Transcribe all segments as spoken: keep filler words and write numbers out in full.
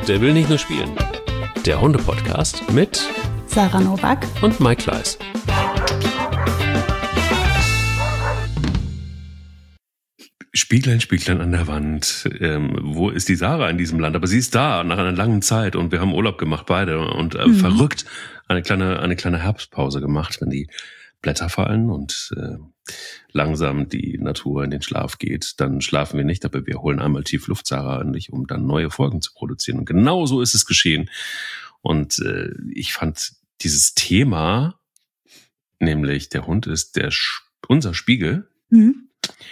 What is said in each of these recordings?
Der will nicht nur spielen. Der Hunde-Podcast mit Sarah Nowak und Mike Kleiss. Spieglein, Spieglein an der Wand. Ähm, wo ist die Sarah in diesem Land? Aber sie ist da nach einer langen Zeit und wir haben Urlaub gemacht beide und äh, mhm. verrückt eine kleine eine kleine Herbstpause gemacht, wenn die Blätter fallen und äh, langsam die Natur in den Schlaf geht. Dann schlafen wir nicht, aber wir holen einmal tief Luft, Sarah und ich, um dann neue Folgen zu produzieren. Und genau so ist es geschehen. Und äh, ich fand dieses Thema, nämlich der Hund ist der unser Spiegel, mhm.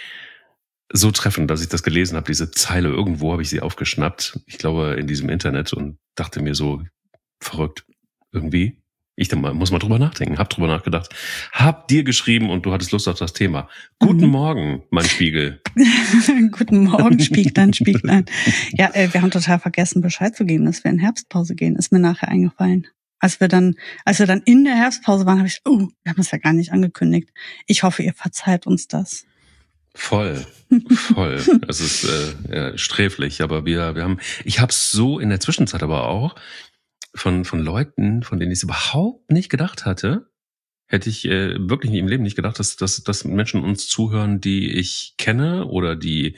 so treffend, dass ich das gelesen habe. Diese Zeile, irgendwo habe ich sie aufgeschnappt. Ich glaube in diesem Internet und dachte mir so, verrückt, irgendwie. Ich dann mal, muss mal drüber nachdenken. Hab drüber nachgedacht. Hab dir geschrieben und du hattest Lust auf das Thema. Guten mhm. Morgen, mein Spiegel. Guten Morgen, Spieglein, Spieglein. Ja, äh, wir haben total vergessen, Bescheid zu geben, dass wir in Herbstpause gehen. Ist mir nachher eingefallen. Als wir dann, als wir dann in der Herbstpause waren, habe ich, oh, wir haben es ja gar nicht angekündigt. Ich hoffe, ihr verzeiht uns das. Voll, voll. Es ist äh, ja, sträflich, aber wir, wir haben. Ich habe es so in der Zwischenzeit aber auch. Von von Leuten, von denen ich es überhaupt nicht gedacht hatte, hätte ich äh, wirklich im Leben nicht gedacht, dass, dass, dass Menschen uns zuhören, die ich kenne oder die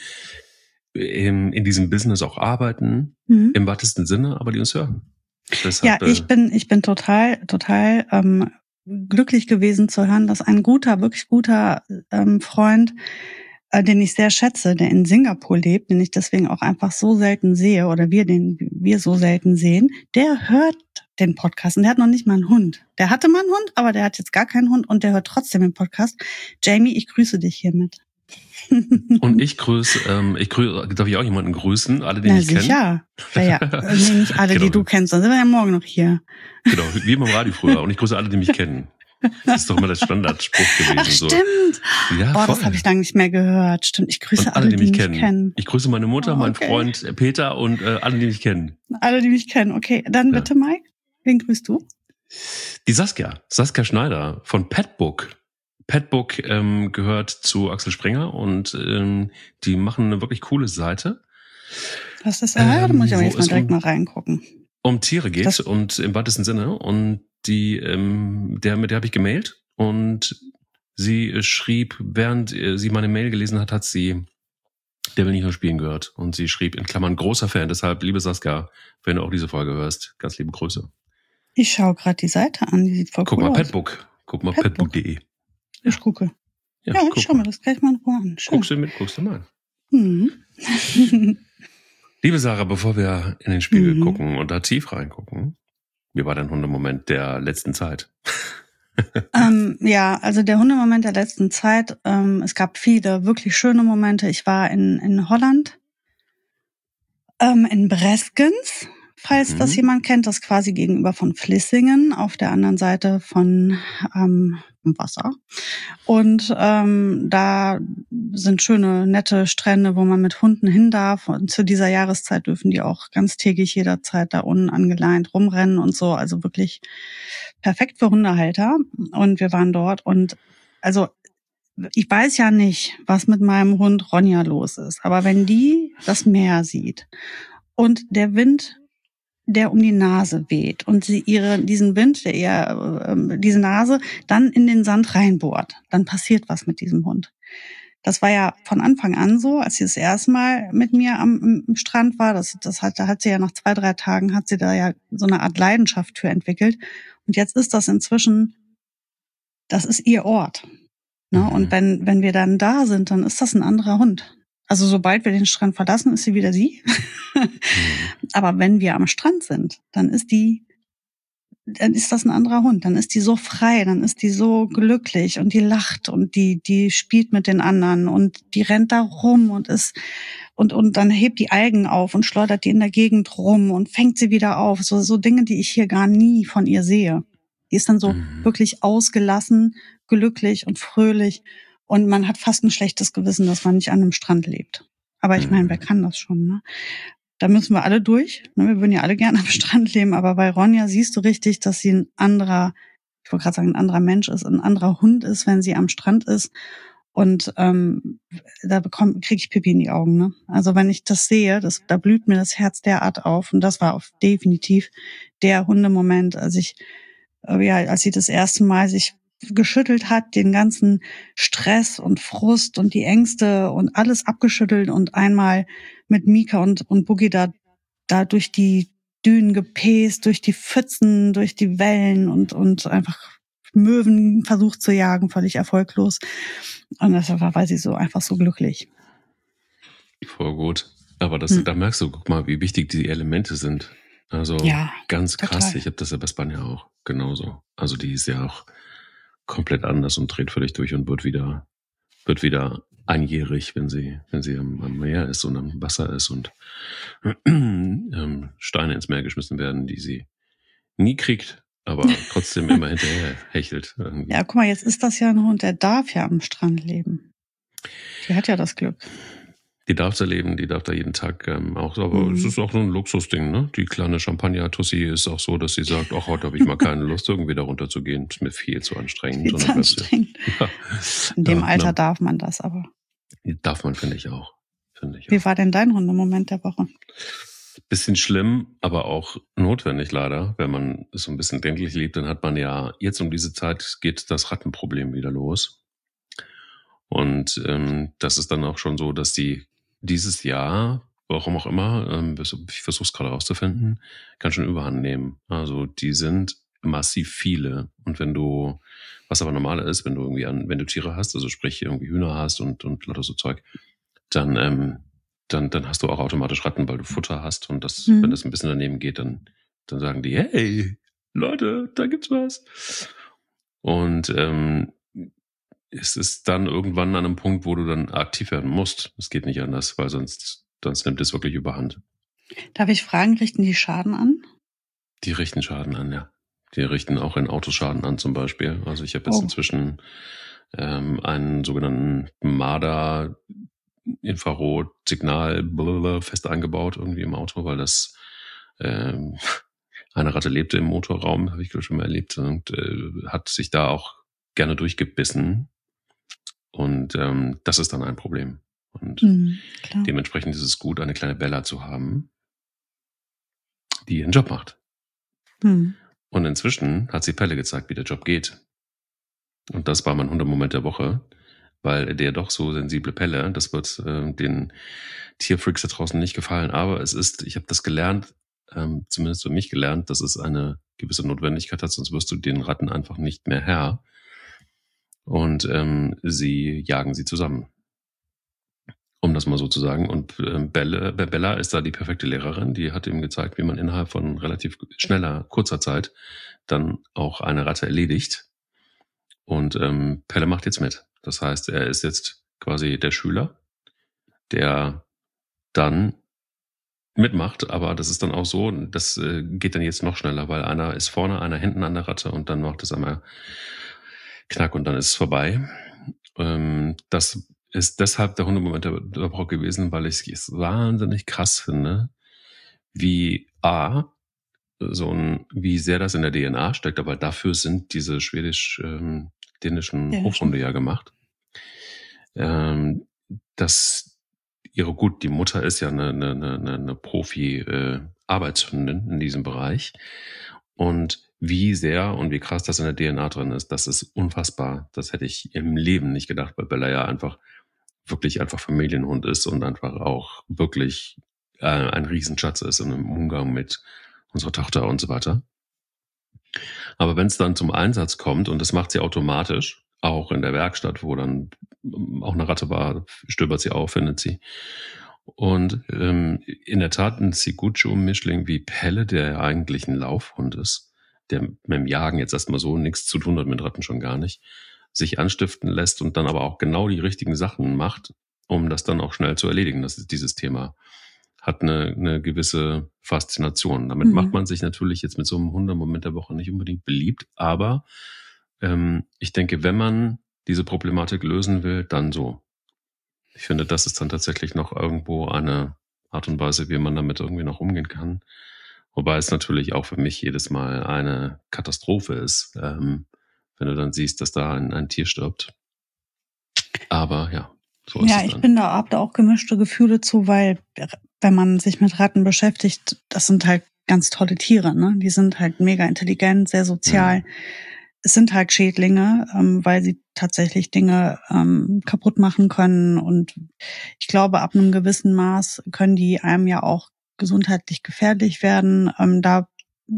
in, in diesem Business auch arbeiten, mhm. im weitesten Sinne, aber die uns hören. Deshalb, ja, ich bin ich bin total total ähm, glücklich gewesen zu hören, dass ein guter, wirklich guter ähm, Freund, äh, den ich sehr schätze, der in Singapur lebt, den ich deswegen auch einfach so selten sehe oder wir den wir so selten sehen, der hört den Podcast und der hat noch nicht mal einen Hund. Der hatte mal einen Hund, aber der hat jetzt gar keinen Hund und der hört trotzdem den Podcast. Jamie, ich grüße dich hiermit. Und ich grüße, ähm, ich grüße, darf ich auch jemanden grüßen? Alle, die Na, ich kenne? Ja, ja, ja. Nee, nicht alle, genau. die du kennst, dann sind wir ja morgen noch hier. Genau, wie beim Radio früher. Und ich grüße alle, die mich kennen. Das ist doch immer der Standardspruch gewesen. Ach, stimmt. So. Ja, Boah, voll. das habe ich lange nicht mehr gehört. Stimmt, ich grüße alle, alle, die, die mich, mich kennen. kennen. Ich grüße meine Mutter, oh, meinen okay. Freund Peter und äh, alle, die mich kennen. Alle, die mich kennen. Okay, dann bitte, ja. Mike. Wen grüßt du? Die Saskia. Saskia Schneider von Petbook. Petbook ähm, gehört zu Axel Springer und ähm, die machen eine wirklich coole Seite. Was ist das? Ähm, da muss ich aber jetzt mal direkt um, mal reingucken. Um Tiere geht das und im weitesten Sinne. Und die, ähm, der, mit der habe ich gemailt und sie äh, schrieb, während äh, sie meine Mail gelesen hat, hat sie Der will nicht nur spielen gehört. Und sie schrieb in Klammern großer Fan. Deshalb, liebe Saskia, wenn du auch diese Folge hörst, ganz liebe Grüße. Ich schaue gerade die Seite an, die sieht voll Guck cool mal, aus. Petbook. Guck mal, petbook punkt de. Ich gucke. Ja, ja ich schau mal das gleich mal in Ruhe an. Schön. Guckst du mit, guckst du mal. Mhm. Liebe Sarah, bevor wir in den Spiegel mhm. gucken und da tief reingucken, wie war dein Hundemoment der letzten Zeit? ähm, ja, also der Hundemoment der letzten Zeit, ähm, es gab viele wirklich schöne Momente. Ich war in, in Holland, ähm, in Breskens, falls mhm. das jemand kennt, das quasi gegenüber von Vlissingen, auf der anderen Seite von ähm, Wasser. Und ähm, da sind schöne, nette Strände, wo man mit Hunden hin darf. Und zu dieser Jahreszeit dürfen die auch ganztägig jederzeit da unten angeleint rumrennen und so. Also wirklich perfekt für Hundehalter. Und wir waren dort und also ich weiß ja nicht, was mit meinem Hund Ronja los ist. Aber wenn die das Meer sieht und der Wind, der um die Nase weht und sie ihre diesen Wind, der ihr äh, diese Nase dann in den Sand reinbohrt, dann passiert was mit diesem Hund. Das war ja von Anfang an so, als sie das erste Mal mit mir am, am Strand war. Das, das hat, da hat sie ja nach zwei, drei Tagen hat sie da ja so eine Art Leidenschaft für entwickelt. Und jetzt ist das inzwischen, das ist ihr Ort. Ne? Mhm. Und wenn wenn wir dann da sind, dann ist das ein anderer Hund. Also sobald wir den Strand verlassen, ist sie wieder sie. mhm. Aber wenn wir am Strand sind, dann ist die, dann ist das ein anderer Hund. Dann ist die so frei, dann ist die so glücklich und die lacht und die, die spielt mit den anderen und die rennt da rum und ist, und, und dann hebt die Algen auf und schleudert die in der Gegend rum und fängt sie wieder auf. So, so Dinge, die ich hier gar nie von ihr sehe. Die ist dann so mhm. wirklich ausgelassen, glücklich und fröhlich. Und man hat fast ein schlechtes Gewissen, dass man nicht an einem Strand lebt. Aber ich meine, wer kann das schon, ne? Da müssen wir alle durch. Wir würden ja alle gerne am Strand leben, aber bei Ronja siehst du richtig, dass sie ein anderer, ich wollte gerade sagen, ein anderer Mensch ist, ein anderer Hund ist, wenn sie am Strand ist. Und ähm, da bekomme kriege ich Pipi in die Augen. Ne? Also wenn ich das sehe, das, da blüht mir das Herz derart auf. Und das war auf definitiv der Hundemoment, als ich, äh, ja, als sie das erste Mal sich geschüttelt hat, den ganzen Stress und Frust und die Ängste und alles abgeschüttelt und einmal mit Mika und, und Boogie da, da durch die Dünen gepäst, durch die Pfützen, durch die Wellen und, und einfach Möwen versucht zu jagen, völlig erfolglos. Und das war, war sie so einfach so glücklich. Voll gut. Aber das, hm. da merkst du, guck mal, wie wichtig die Elemente sind. Also ja, ganz krass. total. Ich habe das ja bei Spanja auch genauso. Also die ist ja auch komplett anders und dreht völlig durch und wird wieder, wird wieder einjährig, wenn sie, wenn sie am, am Meer ist und am Wasser ist und ähm, Steine ins Meer geschmissen werden, die sie nie kriegt, aber trotzdem immer hinterher hechelt. Irgendwie. Ja, guck mal, jetzt ist das ja ein Hund, der darf ja am Strand leben. Die hat ja das Glück. Die darf da leben, die darf da jeden Tag ähm, auch, aber mhm. es ist auch so ein Luxusding, ne? Die kleine Champagner-Tussi ist auch so, dass sie sagt, ach, heute habe ich mal keine Lust, irgendwie da runter zu gehen. Ist mir viel zu anstrengend. Viel zu anstrengend. Ja. In dem ja, Alter na, darf man das aber. Darf man, finde ich auch. Finde ich Wie auch. war denn dein Hundemoment der Woche? Bisschen schlimm, aber auch notwendig leider. Wenn man so ein bisschen denklich lebt, dann hat man ja, jetzt um diese Zeit geht das Rattenproblem wieder los. Und ähm, das ist dann auch schon so, dass die dieses Jahr, warum auch immer, ähm, ich versuche es gerade rauszufinden, ganz schön überhand nehmen. Also die sind massiv viele. Und wenn du, was aber normal ist, wenn du irgendwie an, wenn du Tiere hast, also sprich irgendwie Hühner hast und und lauter so Zeug, dann ähm, dann dann hast du auch automatisch Ratten, weil du Futter hast. Und das, mhm. wenn das ein bisschen daneben geht, dann dann sagen die, hey Leute, da gibt's was. Und ähm, es ist dann irgendwann an einem Punkt, wo du dann aktiv werden musst. Es geht nicht anders, weil sonst, sonst nimmt es wirklich überhand. Darf ich fragen, richten die Schaden an? Die richten Schaden an, ja. Die richten auch in Autos Schaden an zum Beispiel. Also ich habe jetzt oh. inzwischen ähm, einen sogenannten Marder Infrarot-Signal fest eingebaut irgendwie im Auto, weil das ähm, eine Ratte lebte im Motorraum, habe ich glaube schon mal erlebt, und äh, hat sich da auch gerne durchgebissen. Und ähm, das ist dann ein Problem. Und mhm, dementsprechend ist es gut, eine kleine Bella zu haben, die ihren Job macht. Mhm. Und inzwischen hat sie Pelle gezeigt, wie der Job geht. Und das war mein Hundemoment der Woche, weil der doch so sensible Pelle, das wird äh, den Tierfreaks da draußen nicht gefallen. Aber es ist, ich habe das gelernt, ähm, zumindest für mich gelernt, dass es eine gewisse Notwendigkeit hat, sonst wirst du den Ratten einfach nicht mehr Herr. Und ähm, sie jagen sie zusammen. Um das mal so zu sagen. Und äh, Bella, Bella ist da die perfekte Lehrerin. Die hat ihm gezeigt, wie man innerhalb von relativ schneller, kurzer Zeit dann auch eine Ratte erledigt. Und ähm, Pelle macht jetzt mit. Das heißt, er ist jetzt quasi der Schüler, der dann mitmacht. Aber das ist dann auch so, das äh, geht dann jetzt noch schneller, weil einer ist vorne, einer hinten an der Ratte und dann macht es einmal Knack und dann ist es vorbei. Ähm, das ist deshalb der Hundemoment der Woche gewesen, weil ich es wahnsinnig krass finde, wie A, so ein, wie sehr das in der D N A steckt, aber dafür sind diese schwedisch-dänischen ähm, Hofhunde ja gemacht. Ähm, dass ihre, gut, die Mutter ist ja eine, eine, eine, eine Profi-Arbeitshündin äh, in diesem Bereich. Und wie sehr und wie krass das in der D N A drin ist, das ist unfassbar. Das hätte ich im Leben nicht gedacht, weil Bella ja einfach wirklich einfach Familienhund ist und einfach auch wirklich äh, ein Riesenschatz ist in einem Umgang mit unserer Tochter und so weiter. Aber wenn es dann zum Einsatz kommt, und das macht sie automatisch, auch in der Werkstatt, wo dann auch eine Ratte war, stöbert sie auf, findet sie. Und ähm, in der Tat ein Sigucho-Mischling wie Pelle, der ja eigentlich ein Laufhund ist, der mit dem Jagen jetzt erstmal so nichts zu tun hat, mit Ratten schon gar nicht, sich anstiften lässt und dann aber auch genau die richtigen Sachen macht, um das dann auch schnell zu erledigen. Das ist dieses Thema. Hat eine, eine gewisse Faszination. Damit mhm. macht man sich natürlich jetzt mit so einem Hundemoment der Woche nicht unbedingt beliebt, aber ähm, ich denke, wenn man diese Problematik lösen will, dann so. Ich finde, das ist dann tatsächlich noch irgendwo eine Art und Weise, wie man damit irgendwie noch umgehen kann. Wobei es natürlich auch für mich jedes Mal eine Katastrophe ist, ähm, wenn du dann siehst, dass da ein, ein Tier stirbt. Aber ja, so ist Ja, es ich dann. bin da, hab da auch gemischte Gefühle zu, weil wenn man sich mit Ratten beschäftigt, das sind halt ganz tolle Tiere, ne? Die sind halt mega intelligent, sehr sozial. Mhm. Es sind halt Schädlinge, ähm, weil sie tatsächlich Dinge ähm, kaputt machen können. Und ich glaube, ab einem gewissen Maß können die einem ja auch gesundheitlich gefährlich werden. Ähm, da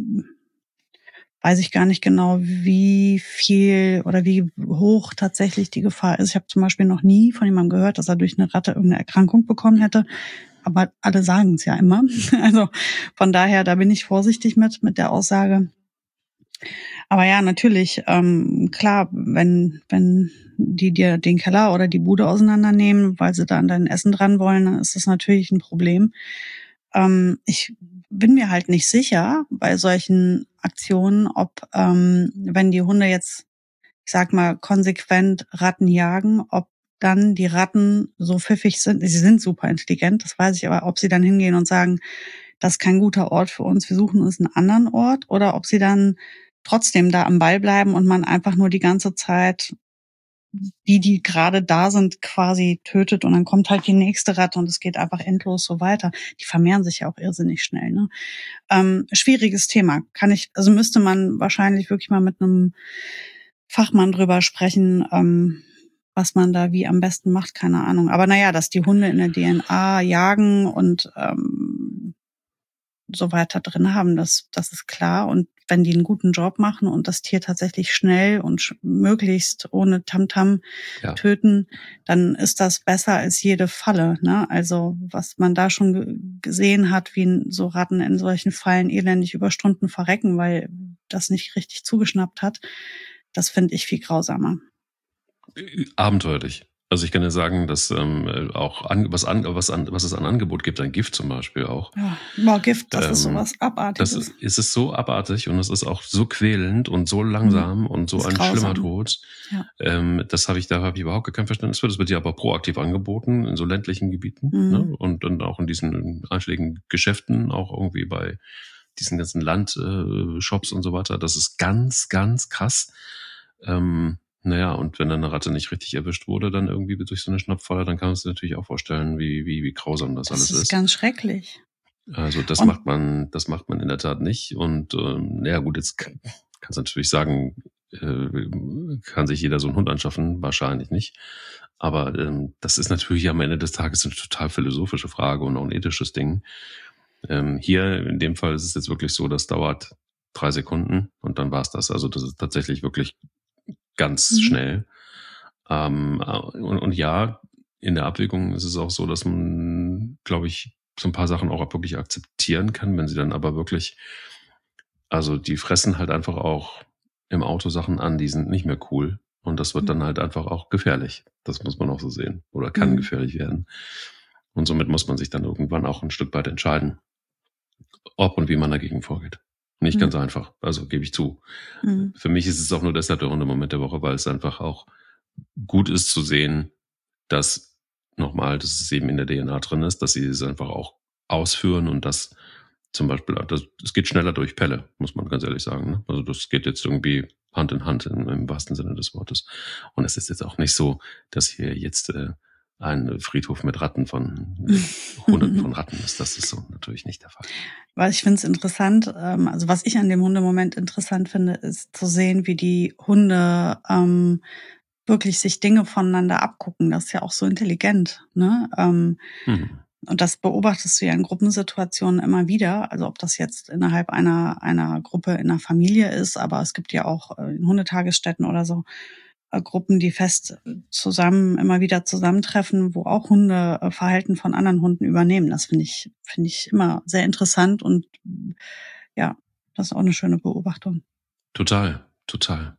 weiß ich gar nicht genau, wie viel oder wie hoch tatsächlich die Gefahr ist. Ich habe zum Beispiel noch nie von jemandem gehört, dass er durch eine Ratte irgendeine Erkrankung bekommen hätte. Aber alle sagen es ja immer. Also von daher, da bin ich vorsichtig mit, mit der Aussage. Aber ja, natürlich, ähm, klar, wenn, wenn die dir den Keller oder die Bude auseinandernehmen, weil sie da an dein Essen dran wollen, dann ist das natürlich ein Problem. Ähm, ich bin mir halt nicht sicher bei solchen Aktionen, ob, ähm, wenn die Hunde jetzt, ich sag mal, konsequent Ratten jagen, ob dann die Ratten so pfiffig sind. Sie sind super intelligent, das weiß ich, aber ob sie dann hingehen und sagen, das ist kein guter Ort für uns, wir suchen uns einen anderen Ort, oder ob sie dann trotzdem da am Ball bleiben und man einfach nur die ganze Zeit die, die gerade da sind, quasi tötet und dann kommt halt die nächste Ratte und es geht einfach endlos so weiter. Die vermehren sich ja auch irrsinnig schnell, ne? Ähm, schwieriges Thema. Kann ich, also müsste man wahrscheinlich wirklich mal mit einem Fachmann drüber sprechen, ähm, was man da wie am besten macht, keine Ahnung. Aber naja, dass die Hunde in der D N A jagen und ähm, so weiter drin haben, das, das ist klar. Und wenn die einen guten Job machen und das Tier tatsächlich schnell und sch- möglichst ohne Tamtam Ja. töten, dann ist das besser als jede Falle, ne? Also was man da schon ge- gesehen hat, wie so Ratten in solchen Fallen elendig über Stunden verrecken, weil das nicht richtig zugeschnappt hat, das finde ich viel grausamer. Abenteuerlich. Also ich kann ja sagen, dass ähm, auch an, was, an, was, an, was es an Angebot gibt, ein Gift zum Beispiel auch. Ja, boah, Gift, das ähm, ist sowas Das Abartiges. ist es so abartig und es ist auch so quälend und so langsam Mhm. und so Ist ein grausam. schlimmer Tod. Ja. Ähm, das habe ich, da habe ich überhaupt kein Verständnis für. Das wird ja aber proaktiv angeboten in so ländlichen Gebieten, Mhm. ne? Und dann auch in diesen einschlägigen Geschäften, auch irgendwie bei diesen ganzen Landshops äh, und so weiter. Das ist ganz, ganz krass. Ähm, naja, und wenn dann eine Ratte nicht richtig erwischt wurde, dann irgendwie durch so eine Schnappfalle, dann kann man sich natürlich auch vorstellen, wie, wie, wie grausam das, Das alles ist ist. ganz schrecklich. Also das Und- macht man, das macht man in der Tat nicht. Und ähm, ja gut, jetzt kann, kannst du natürlich sagen, äh, kann sich jeder so einen Hund anschaffen, wahrscheinlich nicht. Aber ähm, das ist natürlich am Ende des Tages eine total philosophische Frage und auch ein ethisches Ding. Ähm, hier in dem Fall ist es jetzt wirklich so, das dauert drei Sekunden und dann war's das. Also das ist tatsächlich wirklich ganz Mhm. schnell. Ähm, und, und ja, in der Abwägung ist es auch so, dass man, glaube ich, so ein paar Sachen auch wirklich akzeptieren kann, wenn sie dann aber wirklich, also die fressen halt einfach auch im Auto Sachen an, die sind nicht mehr cool. Und das wird Mhm. dann halt einfach auch gefährlich. Das muss man auch so sehen. Oder kann Mhm. gefährlich werden. Und somit muss man sich dann irgendwann auch ein Stück weit entscheiden, ob und wie man dagegen vorgeht. Nicht Mhm. ganz einfach, also gebe ich zu. Mhm. Für mich ist es auch nur deshalb der Hundemoment der Woche, weil es einfach auch gut ist zu sehen, dass nochmal, dass es eben in der D N A drin ist, dass sie es einfach auch ausführen und dass zum Beispiel, das, es geht schneller durch Pelle, muss man ganz ehrlich sagen. Ne? Also das geht jetzt irgendwie Hand in Hand im, im wahrsten Sinne des Wortes. Und es ist jetzt auch nicht so, dass hier jetzt äh, ein Friedhof mit Ratten von äh, Hunderten von Ratten ist. Das ist so natürlich nicht der Fall. Weil ich finde es interessant, ähm, also was ich an dem Hundemoment interessant finde, ist zu sehen, wie die Hunde ähm, wirklich sich Dinge voneinander abgucken. Das ist ja auch so intelligent, ne? Ähm, Mhm. Und das beobachtest du ja in Gruppensituationen immer wieder. Also ob das jetzt innerhalb einer einer Gruppe in einer Familie ist, aber es gibt ja auch äh, in Hundetagesstätten oder so äh, Gruppen, die fest zusammen immer wieder zusammentreffen, wo auch Hunde äh, Verhalten von anderen Hunden übernehmen. Das finde ich finde ich immer sehr interessant und ja, das ist auch eine schöne Beobachtung. Total, total.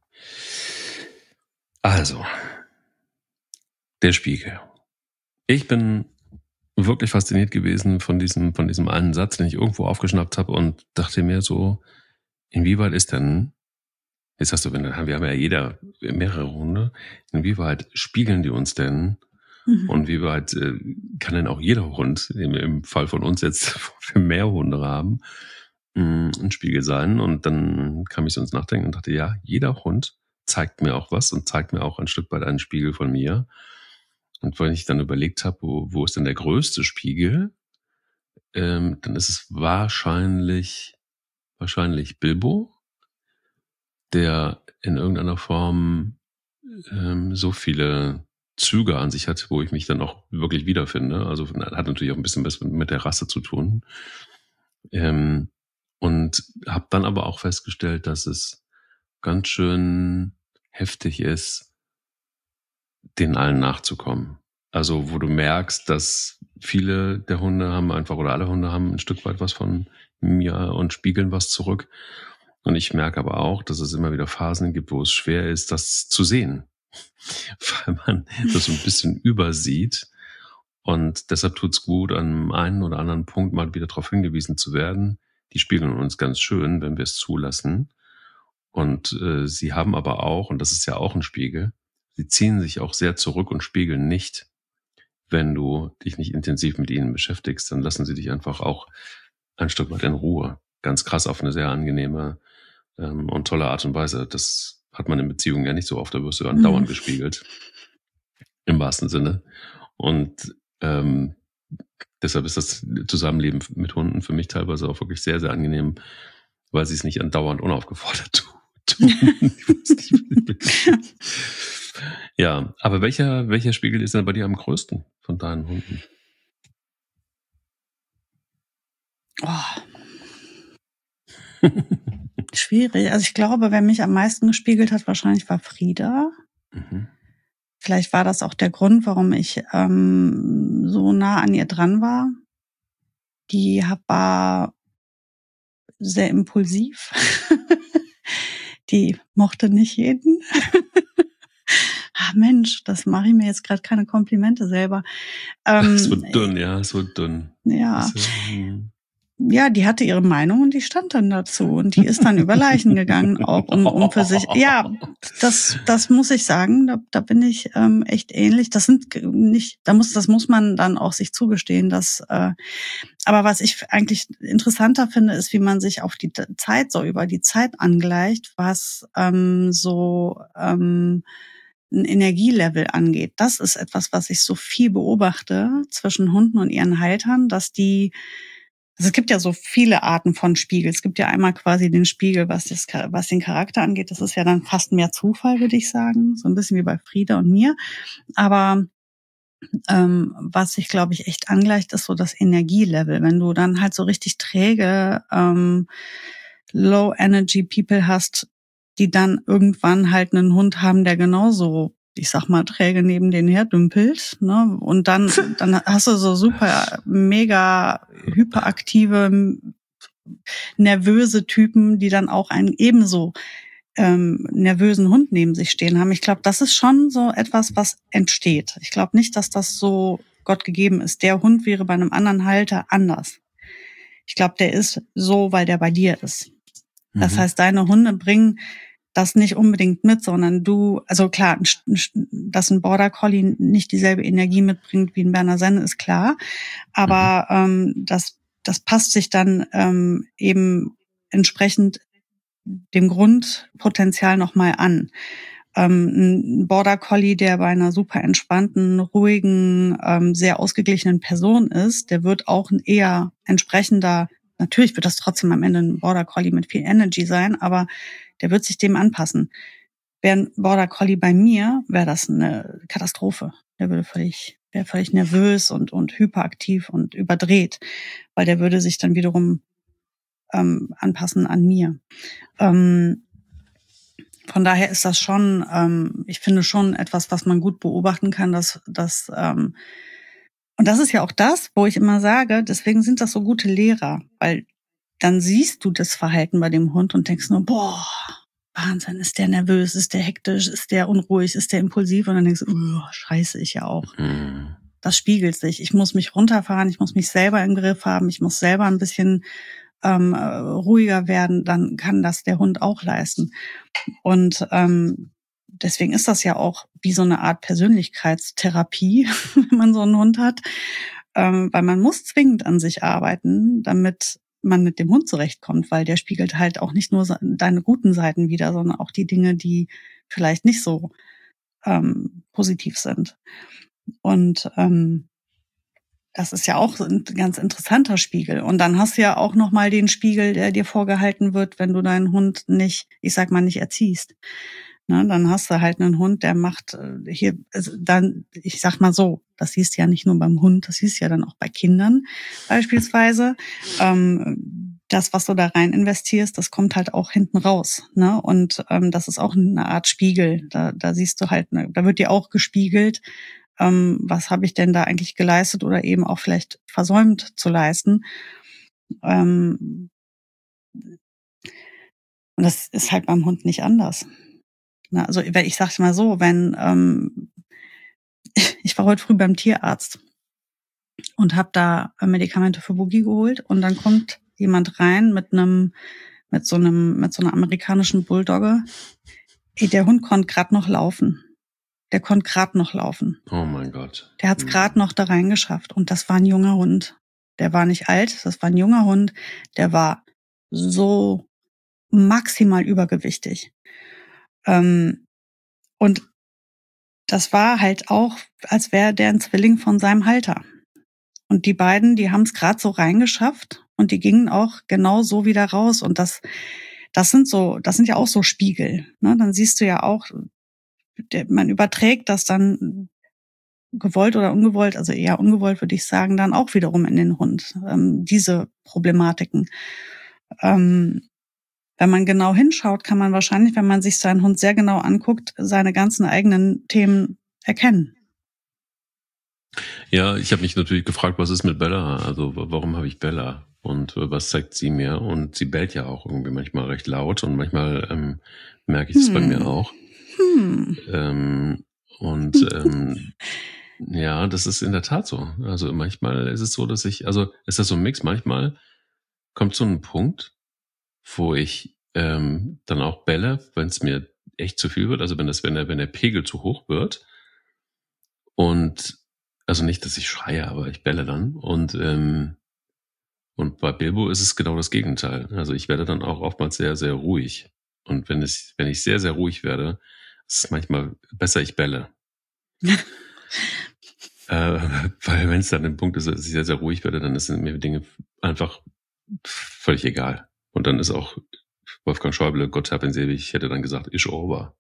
Also, der Spiegel. Ich bin wirklich fasziniert gewesen von diesem, von diesem einen Satz, den ich irgendwo aufgeschnappt habe und dachte mir so, inwieweit ist denn, jetzt hast du, wir haben ja jeder mehrere Hunde, inwieweit spiegeln die uns denn Mhm. und wie weit äh, kann denn auch jeder Hund, im, im Fall von uns jetzt für mehr Hunde haben, mh, ein Spiegel sein? Und dann kam ich so ins Nachdenken und dachte, ja, jeder Hund zeigt mir auch was und zeigt mir auch ein Stück weit einen Spiegel von mir. Und wenn ich dann überlegt habe, wo, wo ist denn der größte Spiegel, ähm, dann ist es wahrscheinlich, wahrscheinlich Bilbo, der in irgendeiner Form ähm, so viele Züge an sich hat, wo ich mich dann auch wirklich wiederfinde. Also hat natürlich auch ein bisschen was mit der Rasse zu tun. Ähm, und habe dann aber auch festgestellt, dass es ganz schön heftig ist, den allen nachzukommen. Also wo du merkst, dass viele der Hunde haben einfach, oder alle Hunde haben ein Stück weit was von mir und spiegeln was zurück. Und ich merke aber auch, dass es immer wieder Phasen gibt, wo es schwer ist, das zu sehen, weil man das so ein bisschen übersieht. Und deshalb tut's gut, an einen oder anderen Punkt mal wieder darauf hingewiesen zu werden. Die spiegeln uns ganz schön, wenn wir es zulassen. Und äh, sie haben aber auch, und das ist ja auch ein Spiegel, sie ziehen sich auch sehr zurück und spiegeln nicht, wenn du dich nicht intensiv mit ihnen beschäftigst. Dann lassen sie dich einfach auch ein Stück weit in Ruhe. Ganz krass, auf eine sehr angenehme ähm, und tolle Art und Weise. Das hat man in Beziehungen ja nicht so oft, da wirst du andauernd mhm. gespiegelt. Im wahrsten Sinne. Und ähm, deshalb ist das Zusammenleben mit Hunden für mich teilweise auch wirklich sehr, sehr angenehm, weil sie es nicht andauernd unaufgefordert tun. Ja, aber welcher, welcher Spiegel ist denn bei dir am größten von deinen Hunden? Oh. Schwierig. Also ich glaube, wer mich am meisten gespiegelt hat, wahrscheinlich war Frieda. Mhm. Vielleicht war das auch der Grund, warum ich ähm, so nah an ihr dran war. Die war sehr impulsiv. Die mochte nicht jeden. Ah Mensch, das mache ich mir jetzt gerade keine Komplimente selber. Ähm, es wird dünn, ja, es wird dünn. Ja. Das, ähm, ja, die hatte ihre Meinung und die stand dann dazu und die ist dann über Leichen gegangen, auch um, um für sich. Ja, das, das muss ich sagen, da, da bin ich ähm, echt ähnlich. Das sind nicht, da muss, das muss man dann auch sich zugestehen, dass. Äh, aber was ich eigentlich interessanter finde, ist, wie man sich auf die Zeit so über die Zeit angleicht, was ähm, so ähm, ein Energielevel angeht. Das ist etwas, was ich so viel beobachte zwischen Hunden und ihren Haltern, dass die, also es gibt ja so viele Arten von Spiegel. Es gibt ja einmal quasi den Spiegel, was das, was den Charakter angeht. Das ist ja dann fast mehr Zufall, würde ich sagen. So ein bisschen wie bei Frieda und mir. Aber ähm, was sich, glaube ich, echt angleicht, ist so das Energielevel. Wenn du dann halt so richtig träge, ähm, Low-Energy-People hast, die dann irgendwann halt einen Hund haben, der genauso, ich sag mal, träge neben denen her dümpelt, ne? Und dann, dann hast du so super, mega hyperaktive, nervöse Typen, die dann auch einen ebenso ähm, nervösen Hund neben sich stehen haben. Ich glaube, das ist schon so etwas, was entsteht. Ich glaube nicht, dass das so Gott gegeben ist. Der Hund wäre bei einem anderen Halter anders. Ich glaube, der ist so, weil der bei dir ist. Das mhm. heißt, deine Hunde bringen das nicht unbedingt mit, sondern du, also klar, dass ein Border Collie nicht dieselbe Energie mitbringt wie ein Berner Senne, ist klar. Aber mhm. ähm, das, das passt sich dann ähm, eben entsprechend dem Grundpotenzial nochmal an. Ähm, ein Border Collie, der bei einer super entspannten, ruhigen, ähm, sehr ausgeglichenen Person ist, der wird auch ein eher entsprechender, natürlich wird das trotzdem am Ende ein Border Collie mit viel Energy sein, aber der wird sich dem anpassen. Wäre ein Border Collie bei mir, wäre das eine Katastrophe. Der würde völlig, wäre völlig nervös und, und hyperaktiv und überdreht, weil der würde sich dann wiederum ähm, anpassen an mir. Ähm, von daher ist das schon, ähm, ich finde schon etwas, was man gut beobachten kann, dass, dass ähm, und das ist ja auch das, wo ich immer sage, deswegen sind das so gute Lehrer, weil dann siehst du das Verhalten bei dem Hund und denkst nur, boah, Wahnsinn, ist der nervös, ist der hektisch, ist der unruhig, ist der impulsiv? Und dann denkst du, oh, scheiße, ich ja auch. Mhm. Das spiegelt sich. Ich muss mich runterfahren, ich muss mich selber im Griff haben, ich muss selber ein bisschen ähm, ruhiger werden, dann kann das der Hund auch leisten. Und ähm, deswegen ist das ja auch wie so eine Art Persönlichkeitstherapie, wenn man so einen Hund hat, ähm, weil man muss zwingend an sich arbeiten, damit man mit dem Hund zurechtkommt, weil der spiegelt halt auch nicht nur deine guten Seiten wider, sondern auch die Dinge, die vielleicht nicht so ähm, positiv sind. Und ähm, das ist ja auch so ein ganz interessanter Spiegel. Und dann hast du ja auch noch mal den Spiegel, der dir vorgehalten wird, wenn du deinen Hund nicht, ich sag mal, nicht erziehst. Ne, dann hast du halt einen Hund, der macht äh, hier, also dann, ich sag mal so, das siehst du ja nicht nur beim Hund, das siehst du ja dann auch bei Kindern beispielsweise. Ähm, das, was du da rein investierst, das kommt halt auch hinten raus. Ne? Und ähm, das ist auch eine Art Spiegel. Da, da siehst du halt, ne, da wird dir auch gespiegelt, ähm, was habe ich denn da eigentlich geleistet oder eben auch vielleicht versäumt zu leisten. Ähm, und das ist halt beim Hund nicht anders. Na, also ich sag's mal so, wenn ähm, ich war heute früh beim Tierarzt und habe da Medikamente für Boogie geholt und dann kommt jemand rein mit einem mit so einem mit so einer amerikanischen Bulldogge. Ey, der Hund konnte gerade noch laufen. Der konnte gerade noch laufen. Oh mein Gott. Der hat's gerade noch da reingeschafft und das war ein junger Hund. Der war nicht alt, das war ein junger Hund. Der war so maximal übergewichtig. Ähm, und das war halt auch, als wäre der ein Zwilling von seinem Halter. Und die beiden, die haben es gerade so reingeschafft und die gingen auch genau so wieder raus. Und das, das sind so, das sind ja auch so Spiegel. Ne? Dann siehst du ja auch, der, man überträgt das dann gewollt oder ungewollt, also eher ungewollt würde ich sagen, dann auch wiederum in den Hund. Ähm, diese Problematiken. Ähm, wenn man genau hinschaut, kann man wahrscheinlich, wenn man sich seinen Hund sehr genau anguckt, seine ganzen eigenen Themen erkennen. Ja, ich habe mich natürlich gefragt, was ist mit Bella? Also warum habe ich Bella? Und äh, was zeigt sie mir? Und sie bellt ja auch irgendwie manchmal recht laut und manchmal ähm, merke ich es hm. bei mir auch. Hm. Ähm, und ähm, ja, das ist in der Tat so. Also manchmal ist es so, dass ich, also ist das so ein Mix, manchmal kommt so ein Punkt, wo ich ähm, dann auch belle, wenn es mir echt zu viel wird, also wenn das, wenn der, wenn der Pegel zu hoch wird. Und also nicht, dass ich schreie, aber ich belle dann. Und ähm, und bei Bilbo ist es genau das Gegenteil. Also ich werde dann auch oftmals sehr, sehr ruhig. Und wenn ich, wenn ich sehr, sehr ruhig werde, ist es manchmal besser, ich belle. äh, weil wenn es dann ein Punkt ist, dass ich sehr, sehr ruhig werde, dann sind mir Dinge einfach völlig egal. Und dann ist auch Wolfgang Schäuble, Gott hab ihn selig, ich hätte dann gesagt, ish over.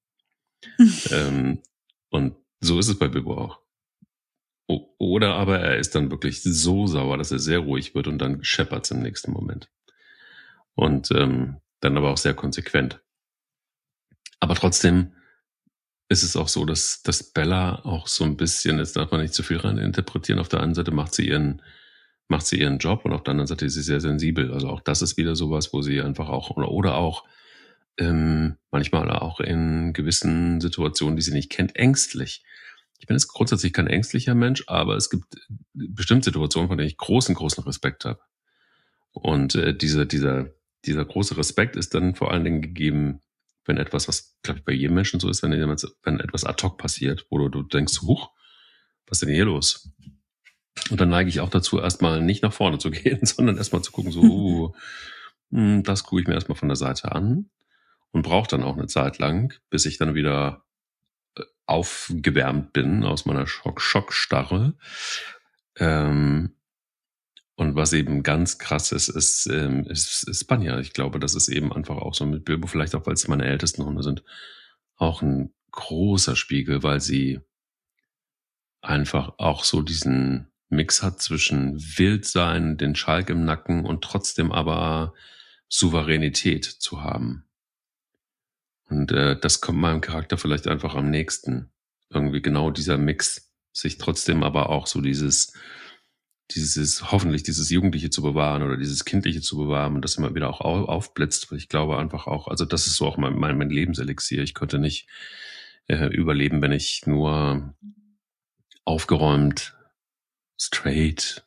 ähm, und so ist es bei Bilbo auch. O- oder aber er ist dann wirklich so sauer, dass er sehr ruhig wird und dann scheppert's im nächsten Moment. Und ähm, dann aber auch sehr konsequent. Aber trotzdem ist es auch so, dass, dass Bella auch so ein bisschen, jetzt darf man nicht zu viel rein interpretieren, auf der einen Seite macht sie ihren, macht sie ihren Job und auf der anderen Seite ist sie sehr sensibel. Also auch das ist wieder sowas, wo sie einfach auch, oder, oder auch ähm, manchmal auch in gewissen Situationen, die sie nicht kennt, ängstlich. Ich bin jetzt grundsätzlich kein ängstlicher Mensch, aber es gibt bestimmte Situationen, von denen ich großen, großen Respekt habe. Und äh, dieser, dieser, dieser große Respekt ist dann vor allen Dingen gegeben, wenn etwas, was, glaube ich, bei jedem Menschen so ist, wenn, jemand, wenn etwas ad hoc passiert, wo du, du denkst, huch, was ist denn hier los? Und dann neige ich auch dazu, erstmal nicht nach vorne zu gehen, sondern erstmal zu gucken, so, uh, mh, das gucke ich mir erstmal von der Seite an und brauche dann auch eine Zeit lang, bis ich dann wieder aufgewärmt bin aus meiner Schock Schockstarre. Ähm, und was eben ganz krass ist, ist, ähm, ist, ist Spanja. Ich glaube, das ist eben einfach auch so mit Bilbo, vielleicht auch, weil es meine ältesten Hunde sind, auch ein großer Spiegel, weil sie einfach auch so diesen Mix hat zwischen Wildsein, den Schalk im Nacken und trotzdem aber Souveränität zu haben. Und äh, das kommt meinem Charakter vielleicht einfach am nächsten. Irgendwie genau dieser Mix, sich trotzdem aber auch so dieses, dieses, hoffentlich dieses Jugendliche zu bewahren oder dieses Kindliche zu bewahren und das immer wieder auch aufblitzt. Ich glaube einfach auch, also das ist so auch mein, mein, mein Lebenselixier. Ich könnte nicht äh, überleben, wenn ich nur aufgeräumt, straight,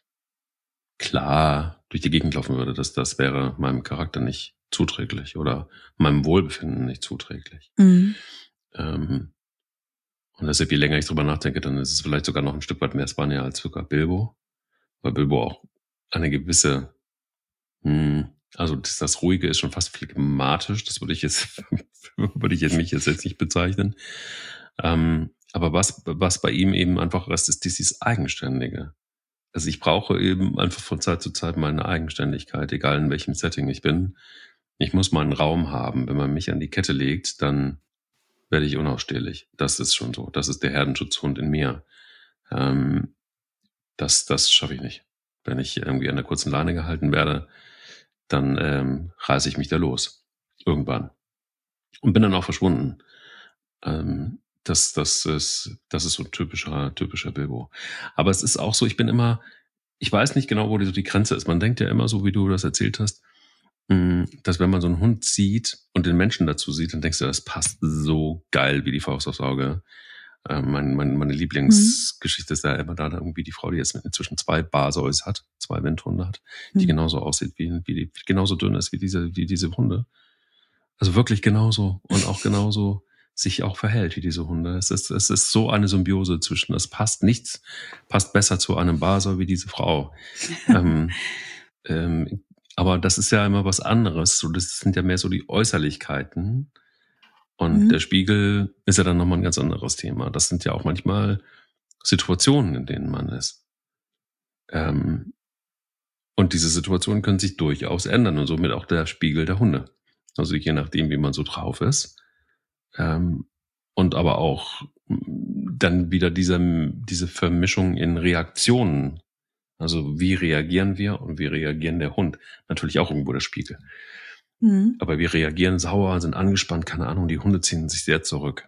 klar durch die Gegend laufen würde. Das, das wäre meinem Charakter nicht zuträglich oder meinem Wohlbefinden nicht zuträglich. Mhm. Ähm, und deshalb, je länger ich drüber nachdenke, dann ist es vielleicht sogar noch ein Stück weit mehr Spanja als sogar Bilbo. Weil Bilbo auch eine gewisse, mh, also das, das Ruhige ist schon fast phlegmatisch, das würde ich jetzt, würde ich jetzt mich jetzt, jetzt nicht bezeichnen. Ähm, Aber was, was bei ihm eben einfach ist, ist dieses Eigenständige. Also ich brauche eben einfach von Zeit zu Zeit meine Eigenständigkeit, egal in welchem Setting ich bin. Ich muss meinen Raum haben. Wenn man mich an die Kette legt, dann werde ich unausstehlich. Das ist schon so. Das ist der Herdenschutzhund in mir. Ähm, das das schaffe ich nicht. Wenn ich irgendwie an der kurzen Leine gehalten werde, dann ähm, reiße ich mich da los. Irgendwann. Und bin dann auch verschwunden. Ähm, das, das ist, das ist so ein typischer, typischer Bilbo. Aber es ist auch so, ich bin immer, ich weiß nicht genau, wo die, so die Grenze ist. Man denkt ja immer so, wie du das erzählt hast, dass wenn man so einen Hund sieht und den Menschen dazu sieht, dann denkst du, das passt so geil wie die Faust aufs Auge. Ähm, mein, mein, meine Lieblingsgeschichte mhm. ist ja immer da, da irgendwie die Frau, die jetzt inzwischen zwei Barseus hat, zwei Windhunde hat, die mhm. genauso aussieht wie, wie die, genauso dünn ist wie diese, wie diese Hunde. Also wirklich genauso und auch genauso sich auch verhält wie diese Hunde. Es ist, es ist so eine Symbiose zwischen, es passt nichts, passt besser zu einem Barser wie diese Frau. ähm, ähm, aber das ist ja immer was anderes. So, das sind ja mehr so die Äußerlichkeiten. Und mhm. der Spiegel ist ja dann nochmal ein ganz anderes Thema. Das sind ja auch manchmal Situationen, in denen man ist. Ähm, und diese Situationen können sich durchaus ändern und somit auch der Spiegel der Hunde. Also je nachdem, wie man so drauf ist. Ähm, und aber auch dann wieder diese, diese Vermischung in Reaktionen. Also wie reagieren wir und wie reagieren der Hund? Natürlich auch irgendwo der Spiegel. Mhm. Aber wir reagieren sauer, sind angespannt, keine Ahnung, die Hunde ziehen sich sehr zurück.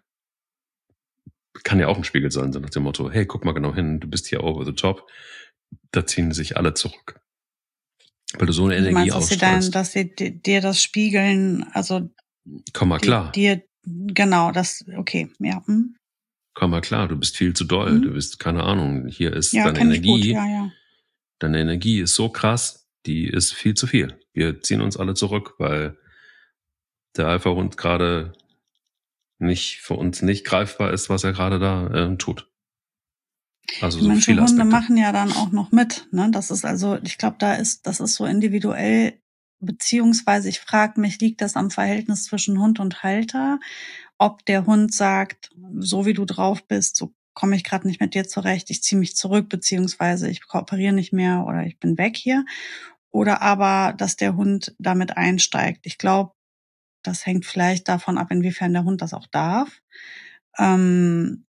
Kann ja auch ein Spiegel sein, so nach dem Motto, hey, guck mal genau hin, du bist hier over the top. Da ziehen sich alle zurück. Weil du so eine Energie ausstrahlst. Du meinst, dass sie, dann, dass sie dir das spiegeln, also komm mal klar. Dir, genau, das, okay, ja. Hm. Komm mal klar, du bist viel zu doll, mhm. du bist, keine Ahnung, hier ist ja, deine Energie. Ja, ja. Deine Energie ist so krass, die ist viel zu viel. Wir ziehen uns alle zurück, weil der Alpha-Hund gerade nicht für uns nicht greifbar ist, was er gerade da äh, tut. Also so manche viele Hunde Aspekte. machen ja dann auch noch mit, ne? Das ist also, ich glaube, da ist, das ist so individuell, beziehungsweise ich frage mich, liegt das am Verhältnis zwischen Hund und Halter? Ob der Hund sagt, so wie du drauf bist, so komme ich gerade nicht mit dir zurecht, ich ziehe mich zurück, beziehungsweise ich kooperiere nicht mehr oder ich bin weg hier. Oder aber, dass der Hund damit einsteigt. Ich glaube, das hängt vielleicht davon ab, inwiefern der Hund das auch darf. Ähm,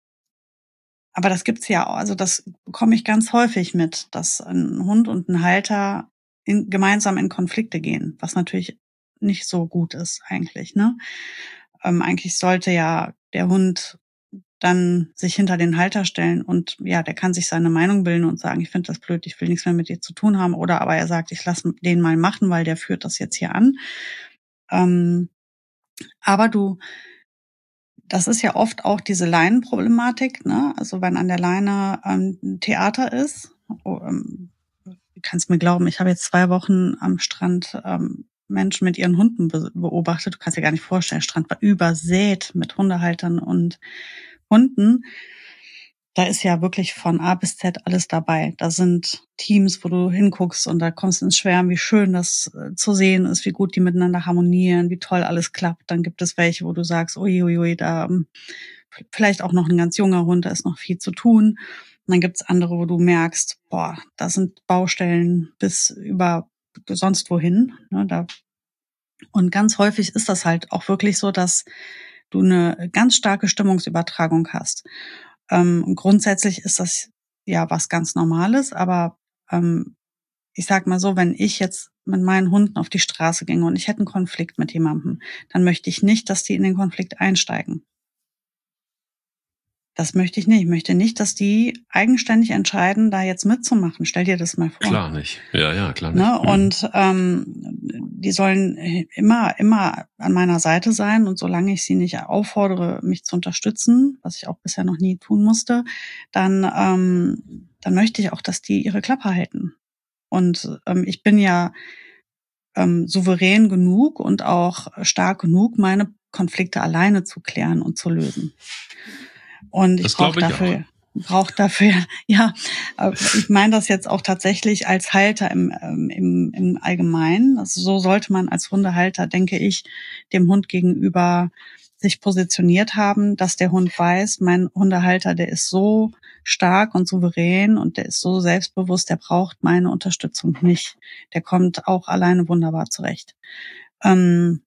aber das gibt's ja auch, also das bekomme ich ganz häufig mit, dass ein Hund und ein Halter in, gemeinsam in Konflikte gehen, was natürlich nicht so gut ist eigentlich, ne? Ähm, eigentlich sollte ja der Hund dann sich hinter den Halter stellen und ja, der kann sich seine Meinung bilden und sagen, ich finde das blöd, ich will nichts mehr mit dir zu tun haben. Oder aber er sagt, ich lasse den mal machen, weil der führt das jetzt hier an. Ähm, aber du, das ist ja oft auch diese Leinenproblematik, ne? Also wenn an der Leine ähm, Theater ist, oh, ähm, du kannst mir glauben, ich habe jetzt zwei Wochen am Strand ähm, Menschen mit ihren Hunden be- beobachtet. Du kannst dir gar nicht vorstellen, der Strand war übersät mit Hundehaltern und Hunden. Da ist ja wirklich von A bis Z alles dabei. Da sind Teams, wo du hinguckst und da kommst du ins Schwärmen, wie schön das äh, zu sehen ist, wie gut die miteinander harmonieren, wie toll alles klappt. Dann gibt es welche, wo du sagst, uiuiui, ui, da ähm, vielleicht auch noch ein ganz junger Hund, da ist noch viel zu tun. Und dann gibt's andere, wo du merkst, boah, da sind Baustellen bis über sonst wohin. Ne, da. Und ganz häufig ist das halt auch wirklich so, dass du eine ganz starke Stimmungsübertragung hast. Ähm, grundsätzlich ist das ja was ganz Normales, aber ähm, ich sag mal so, wenn ich jetzt mit meinen Hunden auf die Straße ginge und ich hätte einen Konflikt mit jemandem, dann möchte ich nicht, dass die in den Konflikt einsteigen. Das möchte ich nicht. Ich möchte nicht, dass die eigenständig entscheiden, da jetzt mitzumachen. Stell dir das mal vor. Klar nicht. Ja, ja, klar nicht. Ne? Und ähm, die sollen immer, immer an meiner Seite sein. Und solange ich sie nicht auffordere, mich zu unterstützen, was ich auch bisher noch nie tun musste, dann, ähm, dann möchte ich auch, dass die ihre Klappe halten. Und ähm, ich bin ja ähm, souverän genug und auch stark genug, meine Konflikte alleine zu klären und zu lösen. Und ich brauche dafür, brauche dafür, ja, ich meine das jetzt auch tatsächlich als Halter im, im, im Allgemeinen. Also so sollte man als Hundehalter, denke ich, dem Hund gegenüber sich positioniert haben, dass der Hund weiß, mein Hundehalter, der ist so stark und souverän und der ist so selbstbewusst, der braucht meine Unterstützung nicht. Der kommt auch alleine wunderbar zurecht. Ähm,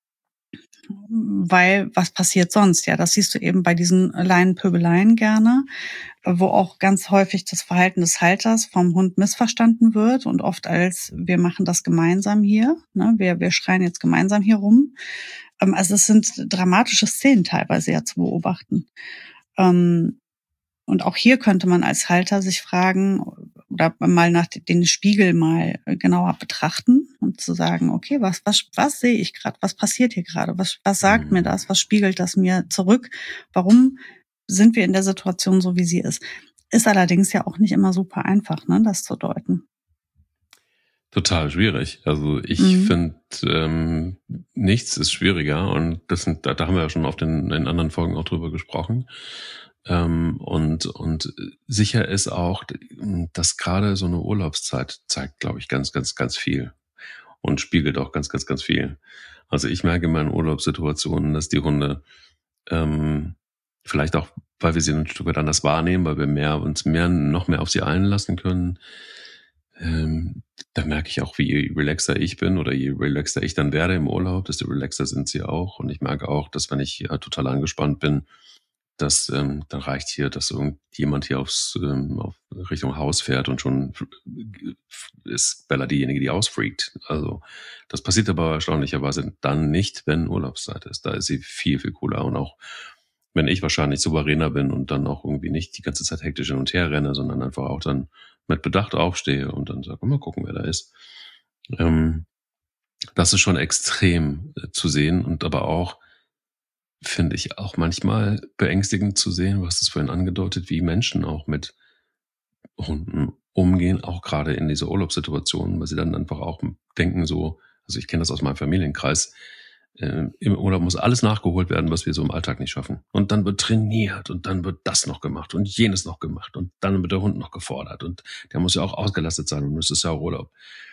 weil was passiert sonst? Ja, das siehst du eben bei diesen Laienpöbeleien gerne, wo auch ganz häufig das Verhalten des Halters vom Hund missverstanden wird und oft als, wir machen das gemeinsam hier, ne, wir, wir schreien jetzt gemeinsam hier rum. Ähm, also es sind dramatische Szenen teilweise ja zu beobachten. Ähm, und auch hier könnte man als Halter sich fragen oder mal nach den Spiegel mal genauer betrachten und zu sagen, okay, was was was sehe ich gerade? Was passiert hier gerade? Was was sagt mir das? Was spiegelt das mir zurück? Warum sind wir in der Situation so, wie sie ist? Ist allerdings ja auch nicht immer super einfach, ne, das zu deuten. Total schwierig. Also ich mhm. finde, ähm, nichts ist schwieriger und das sind, da, da haben wir ja schon auf den in anderen Folgen auch drüber gesprochen. Ähm, und und sicher ist auch, dass gerade so eine Urlaubszeit zeigt, glaube ich, ganz, ganz, ganz viel und spiegelt auch ganz, ganz, ganz viel. Also ich merke in meinen Urlaubssituationen, dass die Hunde ähm, vielleicht auch, weil wir sie ein Stück weit anders wahrnehmen, weil wir mehr uns mehr noch mehr auf sie einlassen können. Ähm, da merke ich auch, wie relaxer ich bin oder je relaxer ich dann werde im Urlaub, desto relaxer sind sie auch. Und ich merke auch, dass wenn ich ja, total angespannt bin, dass ähm, dann reicht hier, dass irgendjemand hier aufs ähm, auf Richtung Haus fährt und schon ist Bella diejenige, die ausfreakt. Also das passiert aber erstaunlicherweise dann nicht, wenn Urlaubszeit ist. Da ist sie viel, viel cooler. Und auch wenn ich wahrscheinlich souveräner bin und dann auch irgendwie nicht die ganze Zeit hektisch hin und her renne, sondern einfach auch dann mit Bedacht aufstehe und dann sage, mal gucken, wer da ist. Ähm, das ist schon extrem äh, zu sehen und aber auch, finde ich, auch manchmal beängstigend zu sehen, was das vorhin angedeutet, wie Menschen auch mit Hunden umgehen, auch gerade in dieser Urlaubssituation, weil sie dann einfach auch denken so, also ich kenne das aus meinem Familienkreis, äh, im Urlaub muss alles nachgeholt werden, was wir so im Alltag nicht schaffen. Und dann wird trainiert und dann wird das noch gemacht und jenes noch gemacht und dann wird der Hund noch gefordert und der muss ja auch ausgelastet sein und es ist ja auch Urlaub.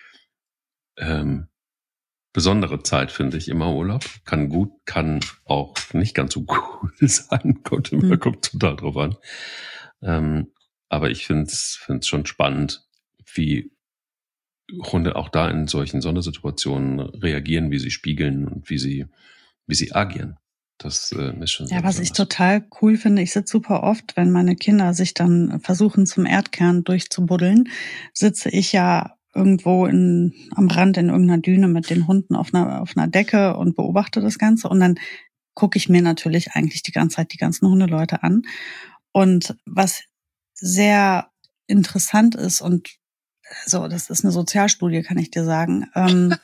Ähm, besondere Zeit, finde ich, immer Urlaub. Kann gut, kann auch nicht ganz so gut sein. Kommt immer, mhm. kommt total drauf an. Ähm, aber ich finde es finde es schon spannend, wie Hunde auch da in solchen Sondersituationen reagieren, wie sie spiegeln und wie sie wie sie agieren. Das äh, ist schon sehr Ja, was ich total cool finde, ich sitze super oft, wenn meine Kinder sich dann versuchen, zum Erdkern durchzubuddeln, sitze ich ja irgendwo in, am Rand in irgendeiner Düne mit den Hunden auf einer, auf einer Decke und beobachte das Ganze. Und dann gucke ich mir natürlich eigentlich die ganze Zeit die ganzen Hundeleute an. Und was sehr interessant ist und so, das ist eine Sozialstudie, kann ich dir sagen. Ähm,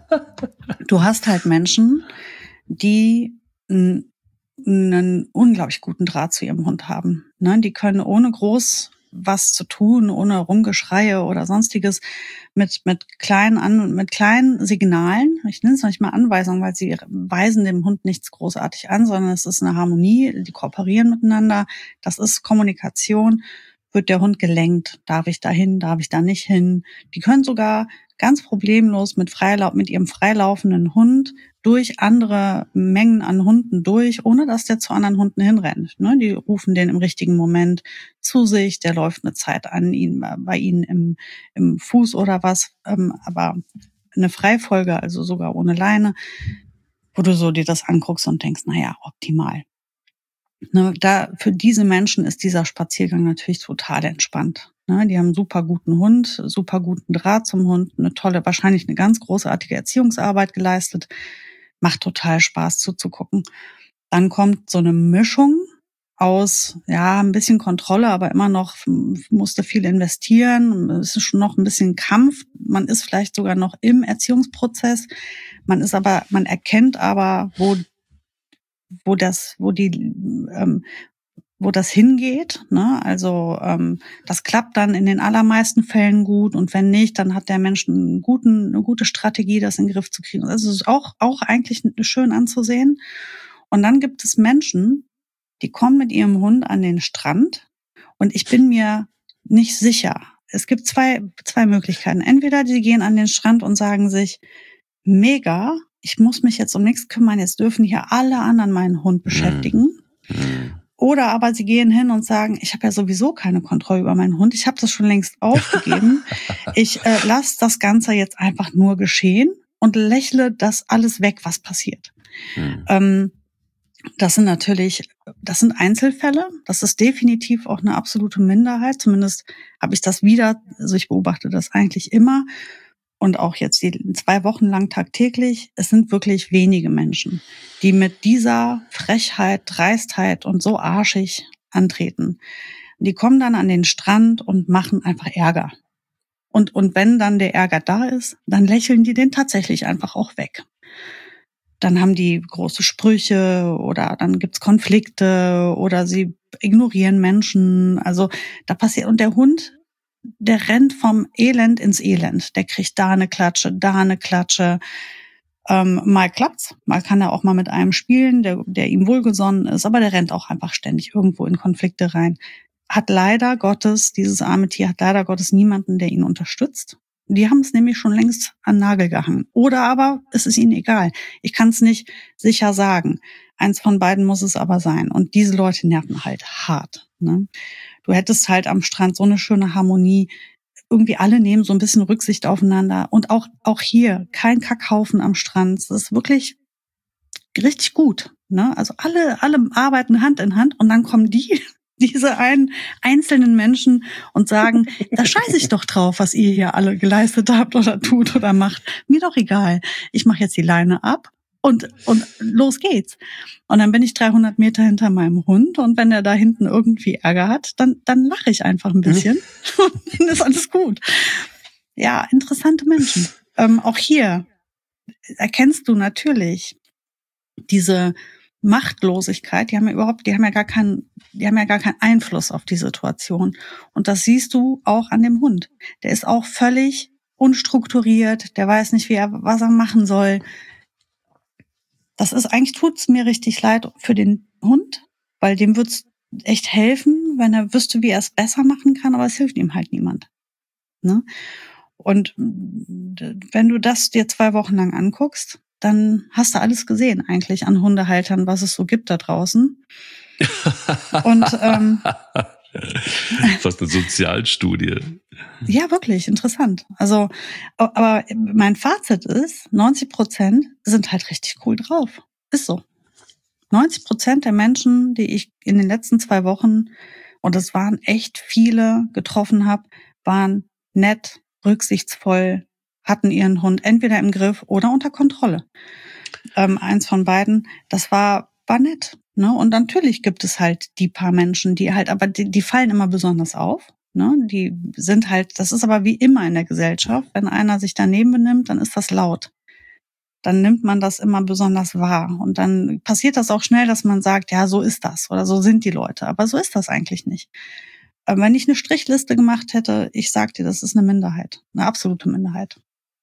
du hast halt Menschen, die n- einen unglaublich guten Draht zu ihrem Hund haben. Ne? Die können ohne groß was zu tun, ohne Rumgeschreie oder sonstiges, mit mit kleinen an mit kleinen Signalen, ich nenne es noch nicht mal Anweisungen, weil sie weisen dem Hund nichts großartig an, sondern es ist eine Harmonie, die kooperieren miteinander, das ist Kommunikation. Wird der Hund gelenkt? Darf ich da hin? Darf ich da nicht hin? Die können sogar ganz problemlos mit Freilauf, mit ihrem freilaufenden Hund durch andere Mengen an Hunden durch, ohne dass der zu anderen Hunden hinrennt. Ne? Die rufen den im richtigen Moment zu sich, der läuft eine Zeit an ihn, bei ihnen im, im Fuß oder was, ähm, aber eine Freifolge, also sogar ohne Leine, wo du so dir das anguckst und denkst, naja, optimal. Ne, da für diese Menschen ist dieser Spaziergang natürlich total entspannt. Ne, die haben einen super guten Hund, super guten Draht zum Hund, eine tolle, wahrscheinlich eine ganz großartige Erziehungsarbeit geleistet. Macht total Spaß zuzugucken. Dann kommt so eine Mischung aus, ja, ein bisschen Kontrolle, aber immer noch musste viel investieren. Es ist schon noch ein bisschen Kampf. Man ist vielleicht sogar noch im Erziehungsprozess. Man ist aber, man erkennt aber, wo wo das, wo die, ähm, wo das hingeht, ne? Also ähm, das klappt dann in den allermeisten Fällen gut und wenn nicht, dann hat der Mensch einen guten, eine gute Strategie, das in den Griff zu kriegen. Das ist auch auch eigentlich schön anzusehen. Und dann gibt es Menschen, die kommen mit ihrem Hund an den Strand und ich bin mir nicht sicher. Es gibt zwei zwei Möglichkeiten. Entweder die gehen an den Strand und sagen sich, mega, ich muss mich jetzt um nichts kümmern, jetzt dürfen hier alle anderen meinen Hund beschäftigen. Mhm. Oder aber sie gehen hin und sagen, ich habe ja sowieso keine Kontrolle über meinen Hund, ich habe das schon längst aufgegeben. Ich äh, lasse das Ganze jetzt einfach nur geschehen und lächle das alles weg, was passiert. Mhm. Ähm, das sind natürlich, das sind Einzelfälle, das ist definitiv auch eine absolute Minderheit, zumindest habe ich das wieder, also ich beobachte das eigentlich immer und auch jetzt die zwei Wochen lang tagtäglich. Es sind wirklich wenige Menschen, die mit dieser Frechheit, Dreistheit und so arschig antreten. Die kommen dann an den Strand und machen einfach Ärger. Und, und wenn dann der Ärger da ist, dann lächeln die den tatsächlich einfach auch weg. Dann haben die große Sprüche oder dann gibt's Konflikte oder sie ignorieren Menschen. Also da passiert, und der Hund, der rennt vom Elend ins Elend. Der kriegt da eine Klatsche, da eine Klatsche. Ähm, mal klappt's, mal kann er auch mal mit einem spielen, der, der ihm wohlgesonnen ist, aber der rennt auch einfach ständig irgendwo in Konflikte rein. Hat leider Gottes, dieses arme Tier hat leider Gottes niemanden, der ihn unterstützt. Die haben es nämlich schon längst an den Nagel gehangen. Oder aber es ist ihnen egal. Ich kann es nicht sicher sagen. Eins von beiden muss es aber sein. Und diese Leute nerven halt hart. Ne? Du hättest halt am Strand so eine schöne Harmonie. Irgendwie alle nehmen so ein bisschen Rücksicht aufeinander. Und auch, auch hier kein Kackhaufen am Strand. Das ist wirklich richtig gut. Ne? Also alle, alle arbeiten Hand in Hand und dann kommen die, diese einen einzelnen Menschen und sagen, da scheiße ich doch drauf, was ihr hier alle geleistet habt oder tut oder macht. Mir doch egal. Ich mache jetzt die Leine ab und und los geht's. Und dann bin ich dreihundert Meter hinter meinem Hund und wenn er da hinten irgendwie Ärger hat, dann dann lache ich einfach ein bisschen und dann ist alles gut. Ja, interessante Menschen. Ähm, auch hier erkennst du natürlich diese Machtlosigkeit, die haben ja überhaupt, die haben ja gar keinen, die haben ja gar keinen Einfluss auf die Situation. Und das siehst du auch an dem Hund. Der ist auch völlig unstrukturiert, der weiß nicht, wie er, was er machen soll. Das ist, eigentlich tut's mir richtig leid für den Hund, weil dem wird's echt helfen, wenn er wüsste, wie er es besser machen kann, aber es hilft ihm halt niemand. Ne? Und wenn du das dir zwei Wochen lang anguckst, dann hast du alles gesehen eigentlich an Hundehaltern, was es so gibt da draußen. Und ähm, fast eine Sozialstudie. Ja, wirklich interessant. Also, aber mein Fazit ist, neunzig Prozent sind halt richtig cool drauf. Ist so. neunzig Prozent der Menschen, die ich in den letzten zwei Wochen, und es waren echt viele, getroffen habe, waren nett, rücksichtsvoll, hatten ihren Hund entweder im Griff oder unter Kontrolle. Ähm, eins von beiden, das war, war nett. Ne? Und natürlich gibt es halt die paar Menschen, die halt, aber die, die fallen immer besonders auf. Ne? Die sind halt, das ist aber wie immer in der Gesellschaft, wenn einer sich daneben benimmt, dann ist das laut. Dann nimmt man das immer besonders wahr. Und dann passiert das auch schnell, dass man sagt, ja, so ist das oder so sind die Leute. Aber so ist das eigentlich nicht. Aber wenn ich eine Strichliste gemacht hätte, ich sag dir, das ist eine Minderheit, eine absolute Minderheit.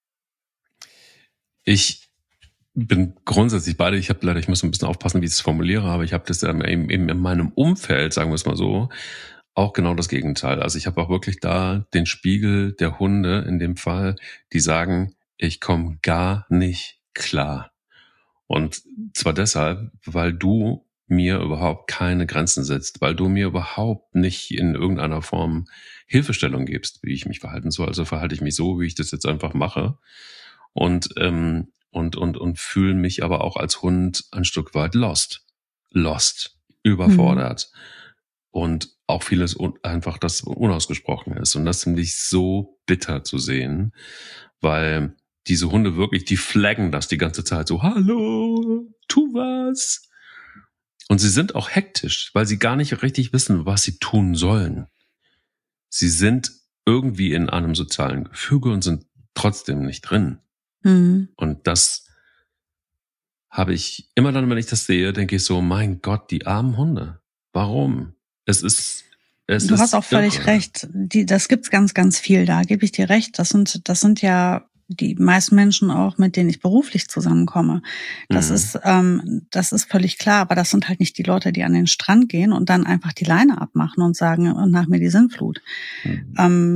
Ich bin grundsätzlich beide, ich habe leider, ich muss ein bisschen aufpassen, wie ich es formuliere, aber ich habe das ähm, eben, eben in meinem Umfeld, sagen wir es mal so, auch genau das Gegenteil. Also ich habe auch wirklich da den Spiegel der Hunde in dem Fall, die sagen, ich komme gar nicht klar. Und zwar deshalb, weil du mir überhaupt keine Grenzen setzt, weil du mir überhaupt nicht in irgendeiner Form Hilfestellung gibst, wie ich mich verhalten soll. Also verhalte ich mich so, wie ich das jetzt einfach mache. Und ähm, und und und fühle mich aber auch als Hund ein Stück weit lost, lost, überfordert mhm. und auch vieles un- einfach das unausgesprochen ist und das finde ich so bitter zu sehen, weil diese Hunde wirklich, die flaggen das die ganze Zeit so, hallo, tu was. Und sie sind auch hektisch, weil sie gar nicht richtig wissen, was sie tun sollen. Sie sind irgendwie in einem sozialen Gefüge und sind trotzdem nicht drin. Mhm. Und das habe ich immer dann, wenn ich das sehe, denke ich so, mein Gott, die armen Hunde. Warum? Es ist, es Du ist hast auch völlig irre. recht. Die, das gibt's ganz, ganz viel. Da gebe ich dir recht. Das sind, das sind ja die meisten Menschen auch, mit denen ich beruflich zusammenkomme. Das mhm. ist, ähm, das ist völlig klar, aber das sind halt nicht die Leute, die an den Strand gehen und dann einfach die Leine abmachen und sagen, und nach mir die Sintflut. Mhm.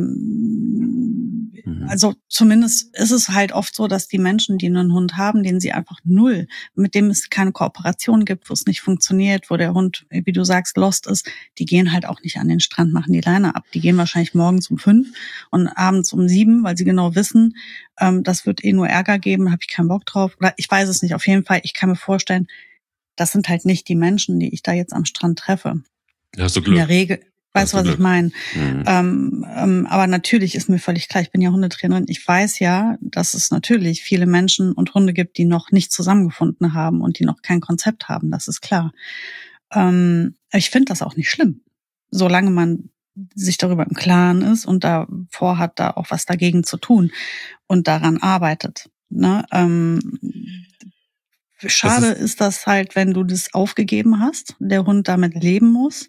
Ähm, mhm. Also zumindest ist es halt oft so, dass die Menschen, die einen Hund haben, den sie einfach null, mit dem es keine Kooperation gibt, wo es nicht funktioniert, wo der Hund, wie du sagst, lost ist, die gehen halt auch nicht an den Strand, machen die Leine ab. Die gehen wahrscheinlich morgens um fünf und abends um sieben, weil sie genau wissen, ähm, das wird eh nur Ärger geben, da habe ich keinen Bock drauf. Oder ich weiß es nicht, auf jeden Fall, ich kann mir vorstellen, das sind halt nicht die Menschen, die ich da jetzt am Strand treffe. Hast du Glück. In der Regel, weißt du, was Glück. ich meine? Mhm. Ähm, ähm, aber natürlich ist mir völlig klar, ich bin ja Hundetrainerin, ich weiß ja, dass es natürlich viele Menschen und Hunde gibt, die noch nicht zusammengefunden haben und die noch kein Konzept haben, das ist klar. Ähm, ich finde das auch nicht schlimm, solange man sich darüber im Klaren ist und da vorhat, da auch was dagegen zu tun und daran arbeitet. Ne? Ähm, schade das ist, ist das halt, wenn du das aufgegeben hast, der Hund damit leben muss.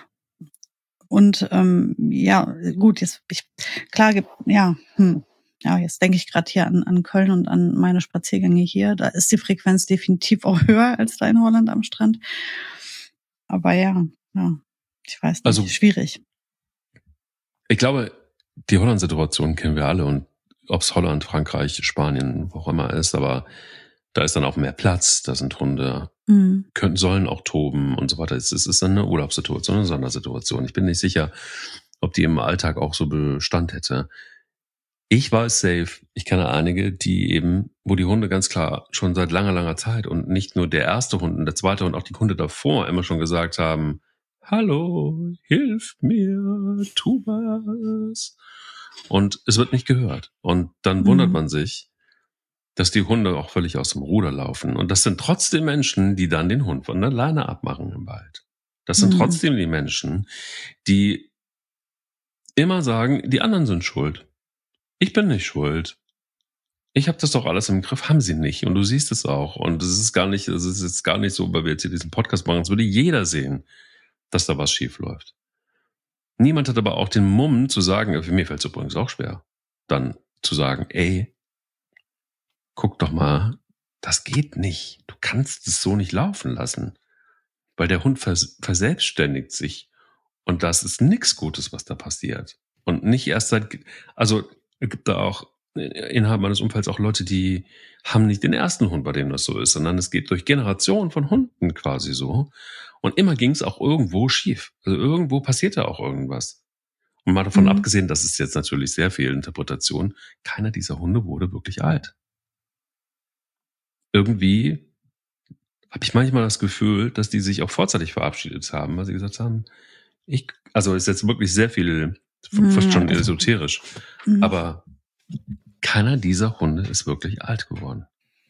Und ähm, ja, gut, jetzt ich klar gibt, ja, hm, ja, jetzt denke ich gerade hier an, an Köln und an meine Spaziergänge hier. Da ist die Frequenz definitiv auch höher als da in Holland am Strand. Aber ja, ja, ich weiß nicht, also, schwierig. Ich glaube, die Holland-Situation kennen wir alle und ob es Holland, Frankreich, Spanien, wo auch immer ist, aber da ist dann auch mehr Platz, da sind Hunde, mhm. können, sollen auch toben und so weiter. Es ist eine Urlaubssituation, eine Sondersituation. Ich bin nicht sicher, ob die im Alltag auch so Bestand hätte. Ich weiß safe, ich kenne einige, die eben, wo die Hunde ganz klar schon seit langer, langer Zeit und nicht nur der erste Hund und der zweite und auch die Hunde davor immer schon gesagt haben, hallo, hilf mir, tu was. Und es wird nicht gehört. Und dann wundert mhm. man sich, dass die Hunde auch völlig aus dem Ruder laufen. Und das sind trotzdem Menschen, die dann den Hund von der Leine abmachen im Wald. Das sind mhm. trotzdem die Menschen, die immer sagen, die anderen sind schuld. Ich bin nicht schuld. Ich habe das doch alles im Griff, haben sie nicht. Und du siehst es auch. Und es ist gar nicht, es ist jetzt gar nicht so, weil wir jetzt hier diesen Podcast machen, es würde jeder sehen, dass da was schief läuft. Niemand hat aber auch den Mumm zu sagen, für mir fällt es übrigens auch schwer, dann zu sagen, ey, guck doch mal, das geht nicht. Du kannst es so nicht laufen lassen. Weil der Hund vers- verselbstständigt sich. Und das ist nichts Gutes, was da passiert. Und nicht erst seit, also es gibt da auch innerhalb meines Umfelds auch Leute, die haben nicht den ersten Hund, bei dem das so ist, sondern es geht durch Generationen von Hunden quasi so. Und immer ging es auch irgendwo schief. Also irgendwo passierte auch irgendwas. Und mal davon mhm. abgesehen, das ist jetzt natürlich sehr viel Interpretation, keiner dieser Hunde wurde wirklich alt. Irgendwie habe ich manchmal das Gefühl, dass die sich auch vorzeitig verabschiedet haben, weil sie gesagt haben, ich, also ist jetzt wirklich sehr viel, fast schon esoterisch, mhm. aber keiner dieser Hunde ist wirklich alt geworden.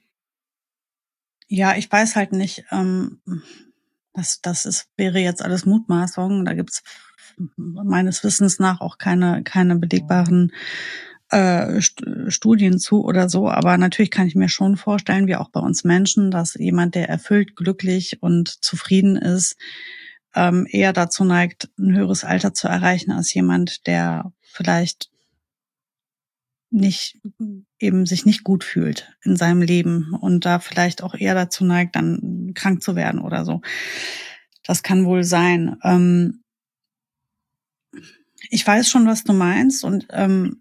Ja, ich weiß halt nicht, ähm, das, das ist, wäre jetzt alles Mutmaßung, da gibt's meines Wissens nach auch keine, keine belegbaren äh, Studien zu oder so, aber natürlich kann ich mir schon vorstellen, wie auch bei uns Menschen, dass jemand, der erfüllt, glücklich und zufrieden ist, ähm, eher dazu neigt, ein höheres Alter zu erreichen, als jemand, der vielleicht nicht, eben sich nicht gut fühlt in seinem Leben und da vielleicht auch eher dazu neigt, dann krank zu werden oder so. Das kann wohl sein. Ähm, ich weiß schon, was du meinst und ähm,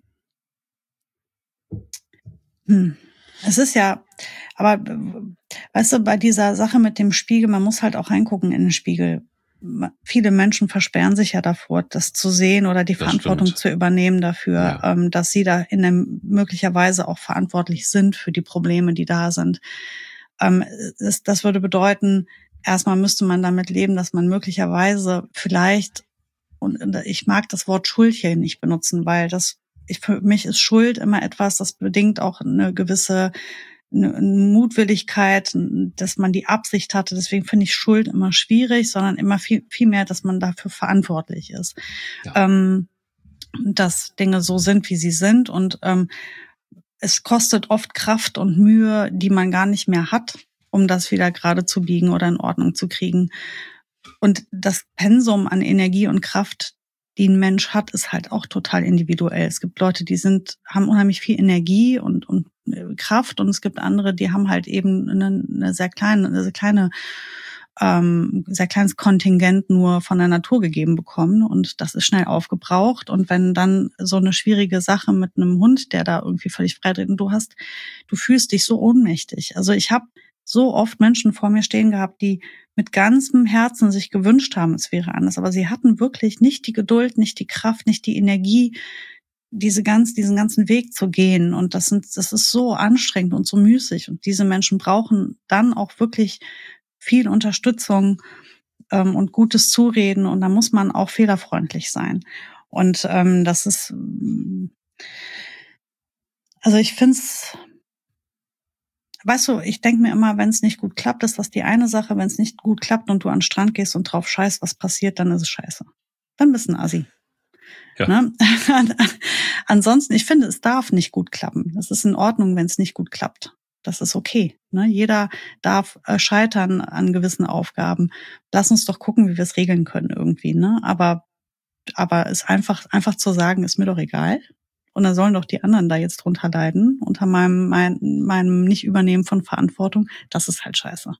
Hm. Es ist ja, aber weißt du, bei dieser Sache mit dem Spiegel, man muss halt auch reingucken in den Spiegel. Viele Menschen versperren sich ja davor, das zu sehen oder die das Verantwortung stimmt. zu übernehmen dafür, ja. ähm, dass sie da in einem möglicherweise auch verantwortlich sind für die Probleme, die da sind. Ähm, das, das würde bedeuten, erstmal müsste man damit leben, dass man möglicherweise vielleicht, und ich mag das Wort Schuld hier nicht benutzen, weil das Ich, für mich ist Schuld immer etwas, das bedingt auch eine gewisse eine Mutwilligkeit, dass man die Absicht hatte. Deswegen finde ich Schuld immer schwierig, sondern immer viel, viel mehr, dass man dafür verantwortlich ist. Ja. Ähm, dass Dinge so sind, wie sie sind. Und ähm, es kostet oft Kraft und Mühe, die man gar nicht mehr hat, um das wieder gerade zu biegen oder in Ordnung zu kriegen. Und das Pensum an Energie und Kraft, die ein Mensch hat, ist halt auch total individuell. Es gibt Leute, die sind, haben unheimlich viel Energie und, und Kraft, und es gibt andere, die haben halt eben eine, eine sehr kleine, eine sehr kleine, ähm, sehr kleines Kontingent nur von der Natur gegeben bekommen, und das ist schnell aufgebraucht. Und wenn dann so eine schwierige Sache mit einem Hund, der da irgendwie völlig frei dreht, und du hast, du fühlst dich so ohnmächtig. Also ich habe so oft Menschen vor mir stehen gehabt, die mit ganzem Herzen sich gewünscht haben, es wäre anders, aber sie hatten wirklich nicht die Geduld, nicht die Kraft, nicht die Energie, diese ganz, diesen ganzen Weg zu gehen. Und das sind, das ist so anstrengend und so müßig. Und diese Menschen brauchen dann auch wirklich viel Unterstützung ähm, und gutes Zureden. Und da muss man auch fehlerfreundlich sein. Und ähm, das ist, also ich finde es, weißt du, ich denke mir immer, wenn es nicht gut klappt, ist das die eine Sache. Wenn es nicht gut klappt und du an den Strand gehst und drauf scheißt, was passiert, dann ist es scheiße. Dann bist du ein Assi. Ja. Ne? Ansonsten, ich finde, es darf nicht gut klappen. Es ist in Ordnung, wenn es nicht gut klappt. Das ist okay. Ne? Jeder darf äh, scheitern an gewissen Aufgaben. Lass uns doch gucken, wie wir es regeln können irgendwie. Ne? Aber, aber es einfach, einfach zu sagen, ist mir doch egal. Und dann sollen doch die anderen da jetzt drunter leiden, unter meinem, mein, meinem Nicht-Übernehmen von Verantwortung. Das ist halt scheiße.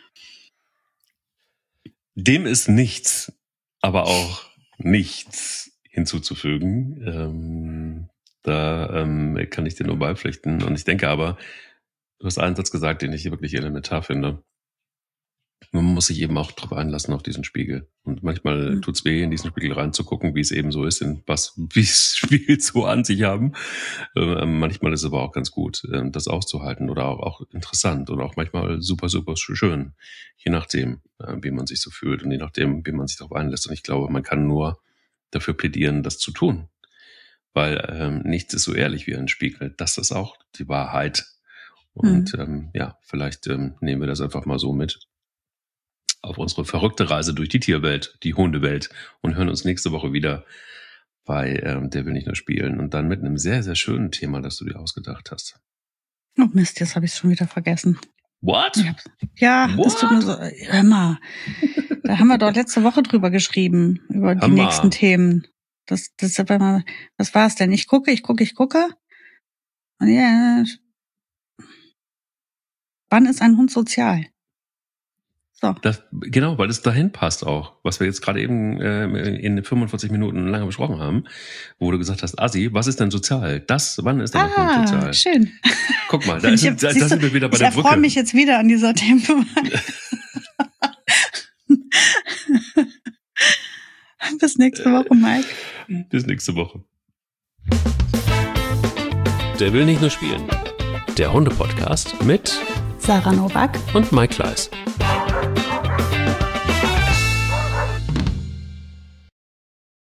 Dem ist nichts, aber auch nichts hinzuzufügen. Ähm, da ähm, kann ich dir nur beipflichten. Und ich denke aber, du hast einen Satz gesagt, den ich wirklich elementar finde. Man muss sich eben auch drauf einlassen, auf diesen Spiegel. Und manchmal mhm. tut's weh, in diesen Spiegel reinzugucken, wie es eben so ist, in was, wie es Spiegel so an sich haben. Ähm, manchmal ist es aber auch ganz gut, ähm, das auszuhalten oder auch, auch interessant oder auch manchmal super, super schön. Je nachdem, äh, wie man sich so fühlt und je nachdem, wie man sich darauf einlässt. Und ich glaube, man kann nur dafür plädieren, das zu tun. Weil ähm, nichts ist so ehrlich wie ein Spiegel. Das ist auch die Wahrheit. Und mhm. ähm, ja, vielleicht ähm, nehmen wir das einfach mal so mit auf unsere verrückte Reise durch die Tierwelt, die Hundewelt, und hören uns nächste Woche wieder bei ähm, Der will nicht nur spielen, und dann mit einem sehr, sehr schönen Thema, das du dir ausgedacht hast. Oh Mist, jetzt habe ich es schon wieder vergessen. What? Ja, What? Das tut mir so, hör mal, da haben wir doch letzte Woche drüber geschrieben, über die Hammer. nächsten Themen. Das, das, was war es denn? Ich gucke, ich gucke, ich gucke. Und ja, wann ist ein Hund sozial? So. Das, genau, weil es dahin passt auch, was wir jetzt gerade eben äh, in fünfundvierzig Minuten lange besprochen haben, wo du gesagt hast, Assi, was ist denn sozial? Das, wann ist denn ein ah, Hund sozial? Schön. Guck mal, da, ist, hab, da, da sind wir wieder bei der Brücke. Ich freue mich jetzt wieder an dieser Tempo. Bis nächste Woche, Mike. Bis nächste Woche. Der will nicht nur spielen. Der Hunde-Podcast mit Sarah Nowak und Mike Kleiss.